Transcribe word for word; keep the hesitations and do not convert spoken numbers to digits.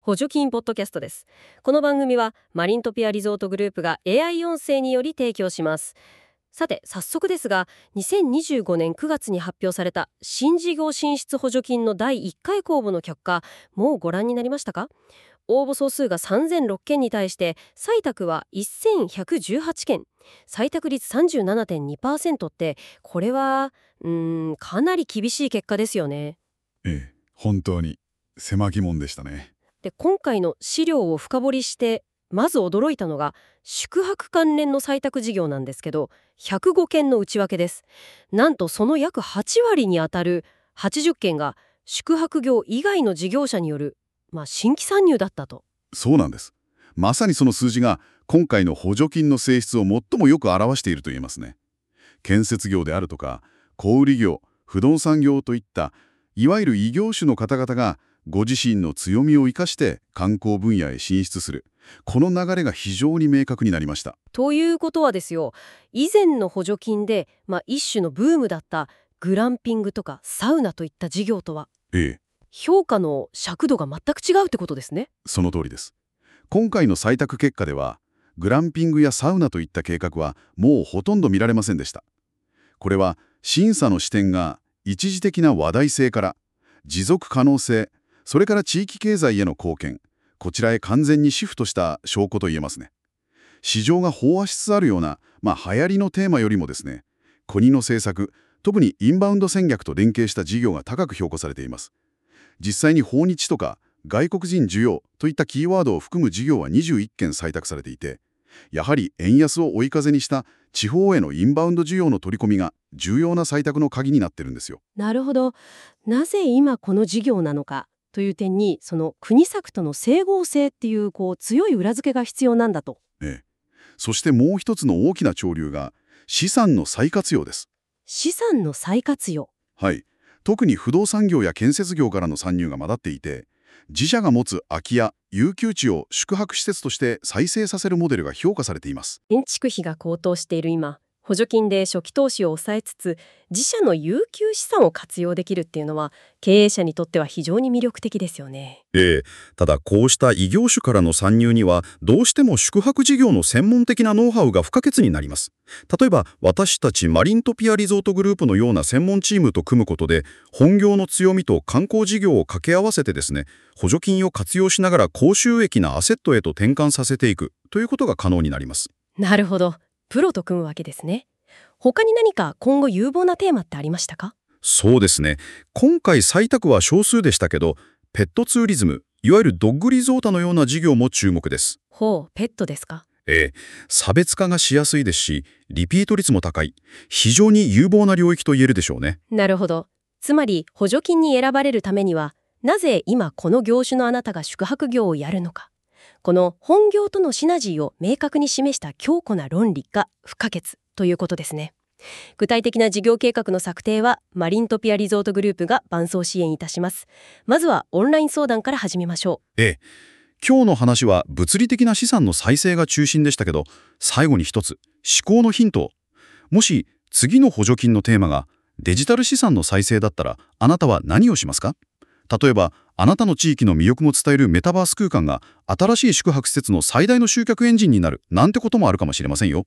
補助金ポッドキャストです。この番組はマリントピアリゾートグループが エーアイ 音声により提供します。さて早速ですが、にせんにじゅうごねんくがつに発表された新事業進出補助金のだいいっかい公募の結果、もうご覧になりましたか？応募総数がさんぜんろっけんに対して採択はせんひゃくじゅうはちけん、採択率 さんじゅうななてんにパーセント って、これはうーんかなり厳しい結果ですよね。 ええ、本当に狭き門でしたね。 で今回の資料を深掘りしてまず驚いたのが宿泊関連の採択事業なんですけど、ひゃくごけんの内訳です。なんとその約はちわりにあたるはちじゅっけんが宿泊業以外の事業者による、まあ、新規参入だったと。 そうなんです。まさにその数字が今回の補助金の性質を最もよく表していると言えますね。建設業であるとか小売業、不動産業といったいわゆる異業種の方々がご自身の強みを生かして観光分野へ進出する、この流れが非常に明確になりました。 ということはですよ、以前の補助金で、まあ、一種のブームだったグランピングとかサウナといった事業とはええ、 評価の尺度が全く違うってことですね。 その通りです。今回の採択結果ではグランピングやサウナといった計画はもうほとんど見られませんでした。これは審査の視点が一時的な話題性から持続可能性、それから地域経済への貢献、こちらへ完全にシフトした証拠と言えますね。市場が飽和しつつあるような、まあ、流行りのテーマよりもですね、国の政策、特にインバウンド戦略と連携した事業が高く評価されています。実際に訪日とか外国人需要といったキーワードを含む事業はにじゅういっけん採択されていて、やはり円安を追い風にした地方へのインバウンド需要の取り込みが重要な採択の鍵になってるんですよ。 なるほど。なぜ今この事業なのかという点に、その国策との整合性っていう、こう強い裏付けが必要なんだと。 ええ、そしてもう一つの大きな潮流が資産の再活用です。 資産の再活用。 はい。特に不動産業や建設業からの参入が混ざっていて、自社が持つ空き家、遊休地を宿泊施設として再生させるモデルが評価されています。 建築費が高騰している今、補助金で初期投資を抑えつつ自社の有給資産を活用できるっていうのは経営者にとっては非常に魅力的ですよね。 ええ、ただこうした異業種からの参入にはどうしても宿泊事業の専門的なノウハウが不可欠になります。例えば私たちマリントピアリゾートグループのような専門チームと組むことで本業の強みと観光事業を掛け合わせてですね、補助金を活用しながら高収益なアセットへと転換させていくということが可能になります。 なるほど。プロと組むわけですね。他に何か今後有望なテーマってありましたか？ そうですね。今回採択は少数でしたけど、ペットツーリズム、いわゆるドッグリゾータのような事業も注目です。 ほう、ペットですか？ ええ、差別化がしやすいですし、リピート率も高い、非常に有望な領域と言えるでしょうね。 なるほど。つまり補助金に選ばれるためには、なぜ今この業種のあなたが宿泊業をやるのか、この本業とのシナジーを明確に示した強固な論理が不可欠ということですね。具体的な事業計画の策定はマリントピアリゾートグループが伴走支援いたします。まずはオンライン相談から始めましょええ、今日の話は物理的な資産の再生が中心でしたけど、最後に一つ思考のヒントを。もし次の補助金のテーマがデジタル資産の再生だったら、あなたは何をしますか？例えばあなたの地域の魅力も伝えるメタバース空間が新しい宿泊施設の最大の集客エンジンになるなんてこともあるかもしれませんよ。